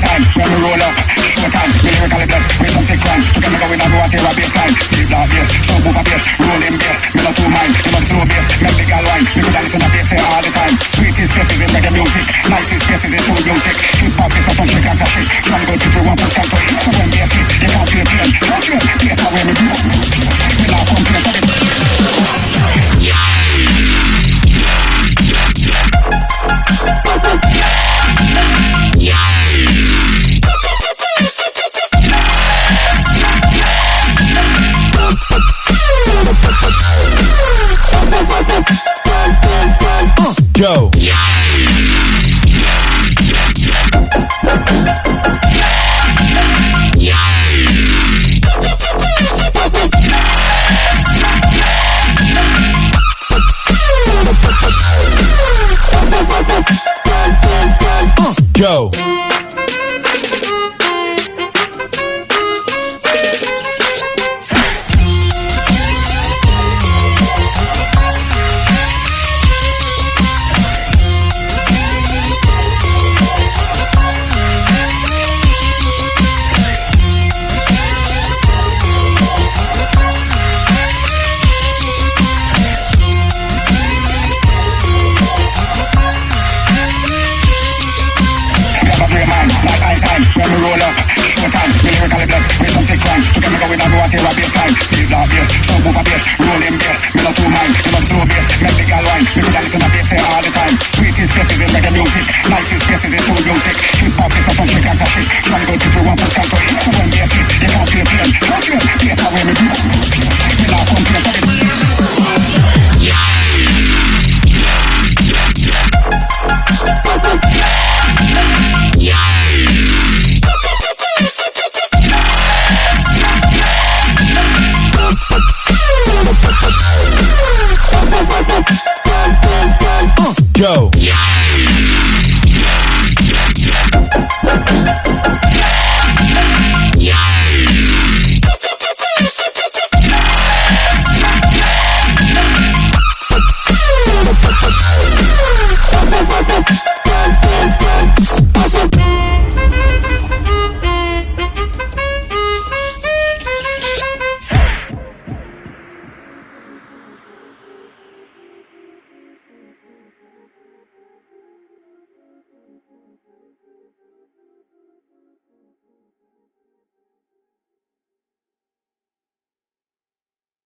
time when we roll up. Showtime, we lyrically blessed with some sick rhyme. We can make a win and go and tear a baseline. Deep dark bass, so move a bass, rolling bass. Me not too mind, me not slow bass. Make the girl wine, me could listen to bass all the time. Sweetest places in reggae music, nicest places in soul music. Hip hop is some shit and some shit. Jungle people want to shout to it. So when bass hit, you can't feel pain. Don't you? Bass how we do. We not complain for it. Go. Go. When we roll up, showtime, we lyrically blessed with some sick rhyme. We can make a win and go and tear a baseline. Deep dark bass, so move a bass, rolling bass. Me not too mind, me not slow bass. Make the girl wine, me could listen to bass all the time. Sweetest places in reggae music, nicest places in soul music. Hip hop is some shit and some shit. Jungle people want to shout to it. So when bass hit, you can't feel pain. Don't you? Bass how we do. We not complain for it.